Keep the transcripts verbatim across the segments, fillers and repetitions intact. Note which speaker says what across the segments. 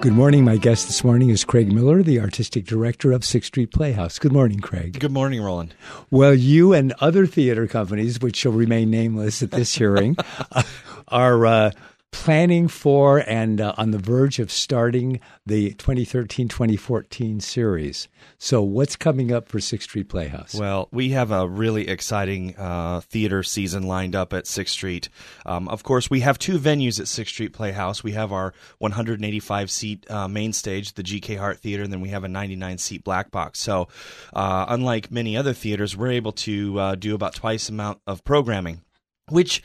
Speaker 1: Good morning. My guest this morning is Craig Miller, the artistic director of Sixth Street Playhouse. Good morning, Craig.
Speaker 2: Good morning, Roland.
Speaker 1: Well, you and other theater companies, which shall remain nameless at this hearing, uh, are uh, planning for and uh, on the verge of starting the twenty thirteen twenty fourteen series. So what's coming up for Sixth Street Playhouse?
Speaker 2: Well, we have a really exciting uh, theater season lined up at Sixth Street. Um, of course, we have two venues at Sixth Street Playhouse. We have our one hundred eighty-five seat uh, main stage, the G K Hart Theater, and then we have a ninety-nine seat black box. So uh, unlike many other theaters, we're able to uh, do about twice the amount of programming, which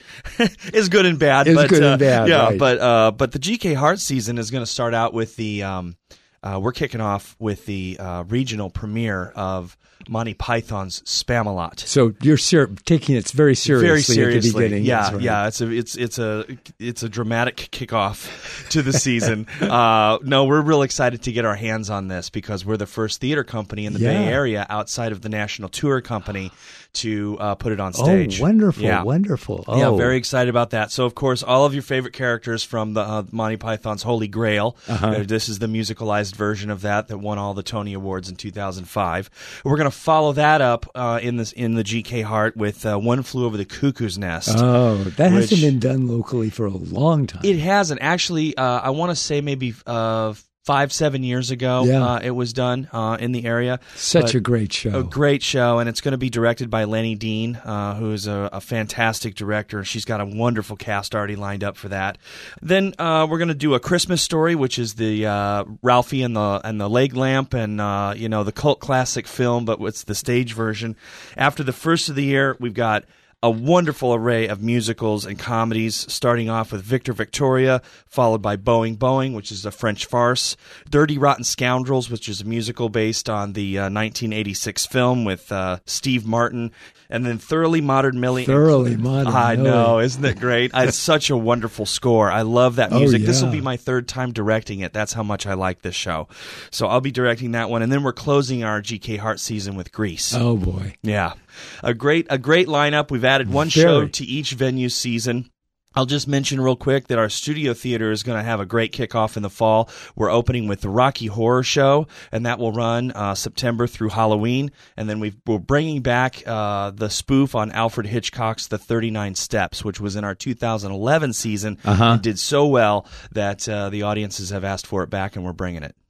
Speaker 2: is good and bad.
Speaker 1: Is
Speaker 2: but,
Speaker 1: good
Speaker 2: uh,
Speaker 1: and bad,
Speaker 2: yeah.
Speaker 1: right.
Speaker 2: But uh, but the G K Hart season is going to start out with the. Um, uh, we're kicking off with the uh, regional premiere of Monty Python's Spamalot.
Speaker 1: So you're ser- taking it very seriously,
Speaker 2: very seriously.
Speaker 1: at the beginning.
Speaker 2: Yeah,
Speaker 1: That's right.
Speaker 2: yeah. It's a it's it's a it's a dramatic kickoff to the season. uh, no, we're real excited to get our hands on this because we're the first theater company in the
Speaker 1: Yeah.
Speaker 2: Bay Area outside of the National Tour Company to uh, put it on stage.
Speaker 1: Oh, wonderful,
Speaker 2: Yeah.
Speaker 1: wonderful. Oh.
Speaker 2: Yeah, very excited about that. So, of course, all of your favorite characters from the uh, Monty Python's Holy Grail.
Speaker 1: Uh-huh.
Speaker 2: Uh, this is the musicalized version of that that won all the Tony Awards in two thousand five. We're going to follow that up uh, in this in the G K Hart with uh, One Flew Over the Cuckoo's Nest.
Speaker 1: Oh, that
Speaker 2: which-
Speaker 1: hasn't been done locally for a long time.
Speaker 2: It hasn't. Actually, uh, I want to say maybe uh, five, seven years ago
Speaker 1: Yeah.
Speaker 2: uh, it was done uh, in the area.
Speaker 1: Such
Speaker 2: But-
Speaker 1: a great show.
Speaker 2: A great show, and it's going to be directed by Lenny Dean, uh, who is a, a fantastic director. She's got a wonderful cast already lined up for that. Then uh, we're going to do A Christmas Story, which is the uh, Ralphie and the and the leg lamp, and uh, you know the cult classic film, but it's the stage version. After the first of the year, we've got a wonderful array of musicals and comedies, starting off with Victor Victoria, followed by Boeing Boeing, which is a French farce, Dirty Rotten Scoundrels, which is a musical based on the uh, nineteen eighty-six film with uh, Steve Martin, and then Thoroughly Modern Millie.
Speaker 1: Thoroughly Modern
Speaker 2: I
Speaker 1: Millie.
Speaker 2: know, isn't it great? It's such a wonderful score. I love that
Speaker 1: Oh,
Speaker 2: music. This will
Speaker 1: yeah.
Speaker 2: be my third time directing it. That's how much I like this show. So I'll be directing that one, and then we're closing our G K Hart season with Grease.
Speaker 1: Oh, boy.
Speaker 2: Yeah, a great a great lineup. We've added one
Speaker 1: Very.
Speaker 2: show to each venue season. I'll just mention real quick that our studio theater is going to have a great kickoff in the fall. We're opening with the Rocky Horror Show, and that will run uh, September through Halloween. And then we've, we're bringing back uh, the spoof on Alfred Hitchcock's The thirty-nine Steps, which was in our two thousand eleven season
Speaker 1: Uh-huh.
Speaker 2: and did so well that uh, the audiences have asked for it back, and we're bringing it.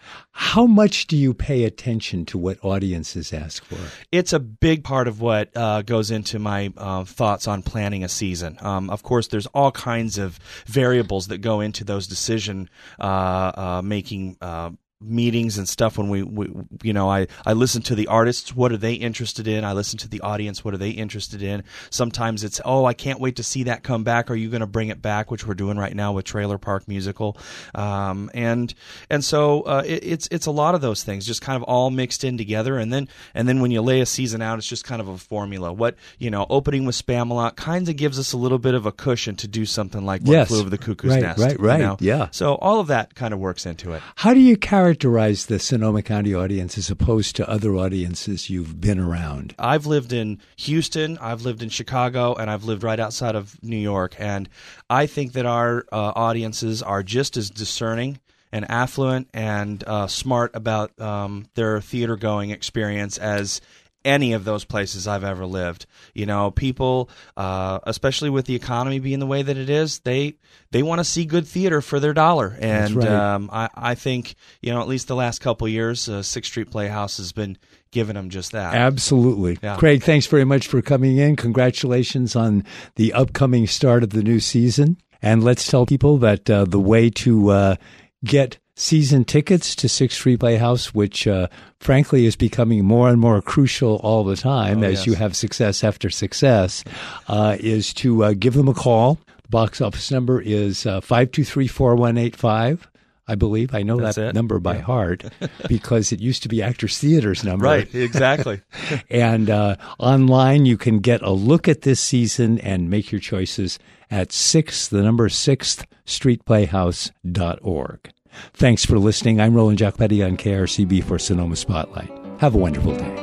Speaker 1: How much do you pay attention to what audiences ask for?
Speaker 2: It's a big part of what uh, goes into my uh, thoughts on planning a season. Um, of course, there's all kinds of variables that go into those decision uh, uh, making uh, meetings and stuff. When we, we, you know, I, I listen to the artists. What are they interested in? I listen to the audience. What are they interested in? Sometimes it's, oh, I can't wait to see that come back. Are you going to bring it back? Which we're doing right now with Trailer Park Musical. Um, and and so uh, it, it's it's a lot of those things, just kind of all mixed in together. And then and then when you lay a season out, it's just kind of a formula. What you know, opening with Spamalot kind of gives us a little bit of a cushion to do something like What
Speaker 1: Yes.
Speaker 2: Flew Over the Cuckoo's
Speaker 1: Right,
Speaker 2: Nest.
Speaker 1: right, right.
Speaker 2: You know?
Speaker 1: Yeah.
Speaker 2: So all of that kind of works into it.
Speaker 1: How do you characterize the Sonoma County audience as opposed to other audiences you've been around?
Speaker 2: I've lived in Houston, I've lived in Chicago, and I've lived right outside of New York. And I think that our uh, audiences are just as discerning and affluent and uh, smart about um, their theater-going experience as any of those places I've ever lived. You know, people, uh, especially with the economy being the way that it is, they they want to see good theater for their dollar. And
Speaker 1: That's right.
Speaker 2: um, I, I think, you know, at least the last couple of years, uh, Sixth Street Playhouse has been giving them just that.
Speaker 1: Absolutely.
Speaker 2: Yeah.
Speaker 1: Craig, thanks very much for coming in. Congratulations on the upcoming start of the new season. And let's tell people that uh, the way to uh, get season tickets to Sixth Street Playhouse, which uh, frankly is becoming more and more crucial all the time
Speaker 2: Oh,
Speaker 1: as
Speaker 2: yes.
Speaker 1: you have success after success, uh, is to uh, give them a call. The box office number is uh, five two three, four one eight five. I believe. I know
Speaker 2: That's
Speaker 1: that
Speaker 2: it.
Speaker 1: number by
Speaker 2: Yeah.
Speaker 1: heart because it used to be Actors Theater's number.
Speaker 2: Right, exactly.
Speaker 1: And uh, online, you can get a look at this season and make your choices at sixth, the number sixth, street playhouse dot org. Thanks for listening. I'm Roland Giacopetti on K R C B for Sonoma Spotlight. Have a wonderful day.